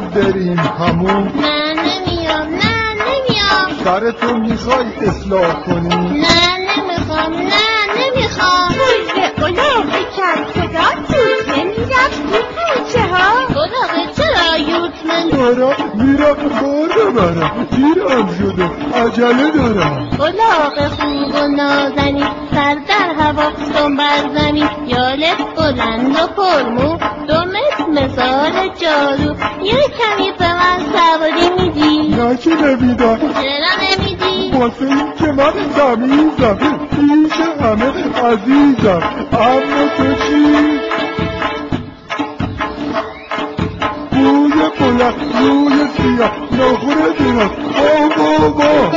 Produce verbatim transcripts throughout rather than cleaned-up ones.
بریم همون؟ نه نمیام، نه نمیام. سرتو میخوای اصلاح کنی؟ نه نمیخوام، نه نمیخوام. بوزه الاغ کم صدا توزه میرفت تو کوچه ها. الاغ چرا یوتمن؟ دارم میرم بار ببرم، دیرم شده، عجله دارم. الاغ خوب و نازنی، سر در هوا دنبال زمین، یالت بلند و پرمو، دومت مثال جادو. یه کمی به من سواری میدی؟ نه که نمیدم. چرا نمیدی؟ واسه این که من تمیزم، پیش همه عزیزم. اما تو چی؟ بوی بلند روی سیاه نخوره دیرم. آه بابا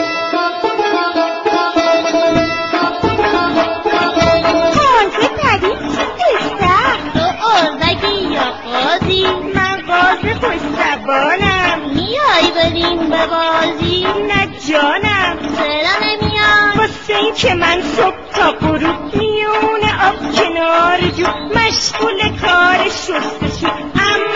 تازه پدید چی بسته؟ تو ارزگی یا قاضی؟ من قاضی خوش زبانم. میای بریم به بازی؟ نه جانم. چرا نمیای؟ واسه این که من صبح تا غروب میونه آب کنار جو مشغول کار شستشو. اما